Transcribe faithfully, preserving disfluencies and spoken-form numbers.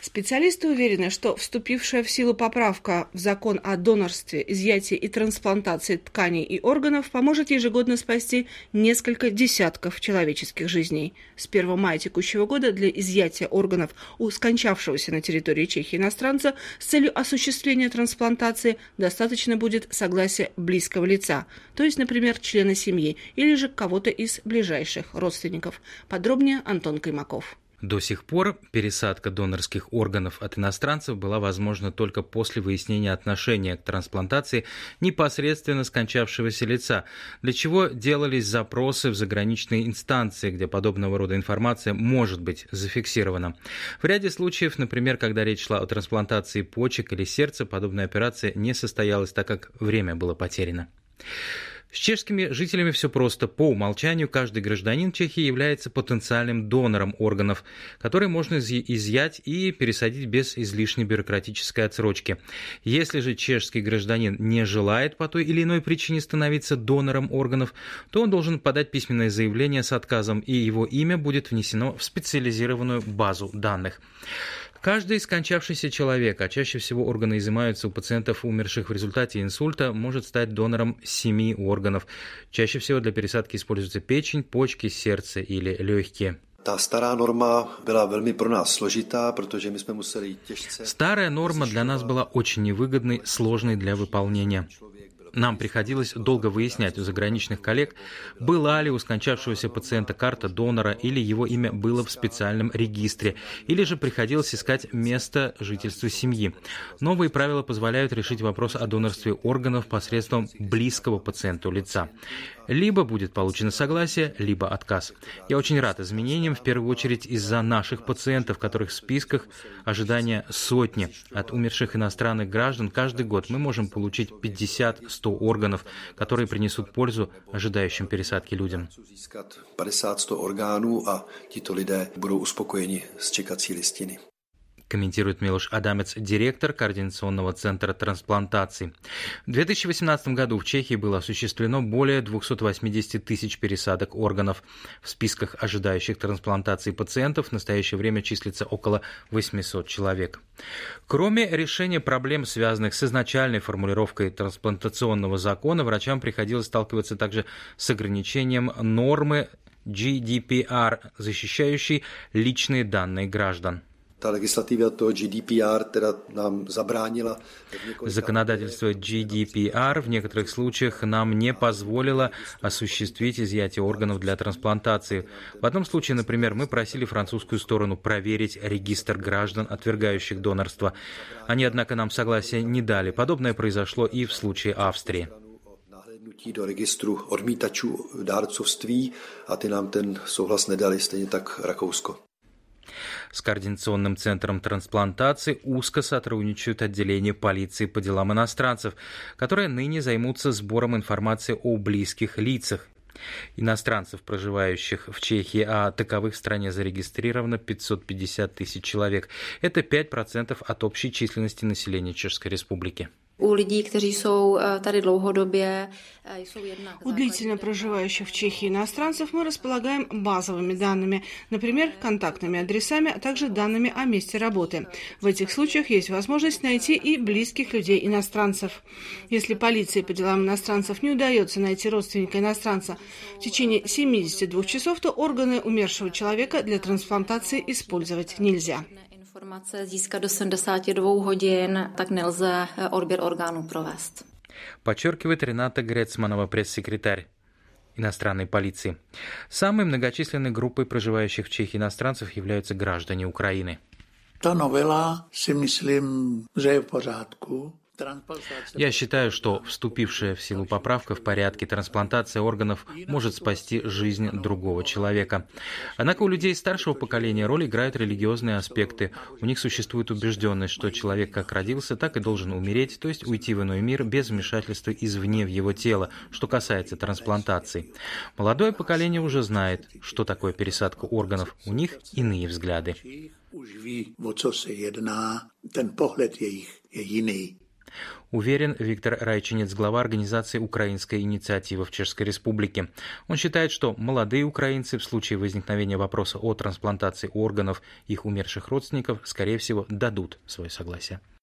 Специалисты уверены, что вступившая в силу поправка в закон о донорстве, изъятии и трансплантации тканей и органов поможет ежегодно спасти несколько десятков человеческих жизней. С первого мая текущего года для изъятия органов у скончавшегося на территории Чехии иностранца с целью осуществления трансплантации достаточно будет согласия близкого лица, то есть, например, члена семьи или же кого-то из ближайших родственников. Подробнее Антон Каймаков. До сих пор пересадка донорских органов от иностранцев была возможна только после выяснения отношения к трансплантации непосредственно скончавшегося лица, для чего делались запросы в заграничные инстанции, где подобного рода информация может быть зафиксирована. В ряде случаев, например, когда речь шла о трансплантации почек или сердца, подобная операция не состоялась, так как время было потеряно. С чешскими жителями все просто. По умолчанию каждый гражданин Чехии является потенциальным донором органов, которые можно изъять и пересадить без излишней бюрократической отсрочки. Если же чешский гражданин не желает по той или иной причине становиться донором органов, то он должен подать письменное заявление с отказом, и его имя будет внесено в специализированную базу данных. Каждый скончавшийся человек, а чаще всего органы изымаются у пациентов, умерших в результате инсульта, может стать донором семи органов. Чаще всего для пересадки используются печень, почки, сердце или легкие. Старая норма для нас была очень невыгодной, сложной для выполнения. Нам приходилось долго выяснять у заграничных коллег, была ли у скончавшегося пациента карта донора или его имя было в специальном регистре, или же приходилось искать место жительства семьи. Новые правила позволяют решить вопрос о донорстве органов посредством близкого пациенту лица. Либо будет получено согласие, либо отказ. Я очень рад изменениям, в первую очередь из-за наших пациентов, которых в списках ожидания сотни. От умерших иностранных граждан каждый год мы можем получить пятьдесят-сто органов, которые принесут пользу ожидающим пересадки людям. пятьдесят-сто органов, а тito lidé budou uspokojeni s čekací listiny. Комментирует Милош Адамец, директор Координационного центра трансплантаций. В две тысячи восемнадцатом году в Чехии было осуществлено более двухсот восьмидесяти тысяч пересадок органов. В списках ожидающих трансплантации пациентов в настоящее время числится около восьмисот человек. Кроме решения проблем, связанных с изначальной формулировкой трансплантационного закона, врачам приходилось сталкиваться также с ограничением нормы джи ди пи ар, защищающей личные данные граждан. Законодательство джи ди пи ар в некоторых случаях нам не позволило осуществить изъятие органов для трансплантации. В одном случае, например, мы просили французскую сторону проверить регистр граждан, отвергающих донорство. Они, однако, нам согласия не дали. Подобное произошло и в случае Австрии. Do registru odmítačů dárcovství a ty nám ten souhlas nedali, stejně tak Rakousko. С Координационным центром трансплантации узко сотрудничают отделения полиции по делам иностранцев, которые ныне займутся сбором информации о близких лицах иностранцев, проживающих в Чехии, а таковых в стране зарегистрировано пятьсот пятьдесят тысяч человек. Это пять процентов от общей численности населения Чешской Республики. У людей, которые jsou tady dlouhodobě, у длительно проживающих в Чехии иностранцев мы располагаем базовыми данными, например, контактными адресами, а также данными о месте работы. В этих случаях есть возможность найти и близких людей иностранцев. Если полиции по делам иностранцев не удается найти родственника иностранца в течение семидесяти двух часов, то органы умершего человека для трансплантации использовать нельзя. Informace získat do sedmdesáti dvou hodin, tak nelze odběr orgánů provést. Подчеркивает Рената Грецманова, пресс-секретарь иностранной полиции. Самой многочисленной группой проживающих в Чехии иностранцев являются граждане Украины. Ta novela si myslím, že je v pořádku. Я считаю, что вступившая в силу поправка в порядке трансплантация органов может спасти жизнь другого человека. Однако у людей старшего поколения роль играют религиозные аспекты. У них существует убежденность, что человек как родился, так и должен умереть, то есть уйти в иной мир без вмешательства извне в его тело, что касается трансплантации. Молодое поколение уже знает, что такое пересадка органов. У них иные взгляды. Уверен Виктор Райчинец, глава организации «Украинская инициатива» в Чешской Республике. Он считает, что молодые украинцы в случае возникновения вопроса о трансплантации органов их умерших родственников, скорее всего, дадут свое согласие.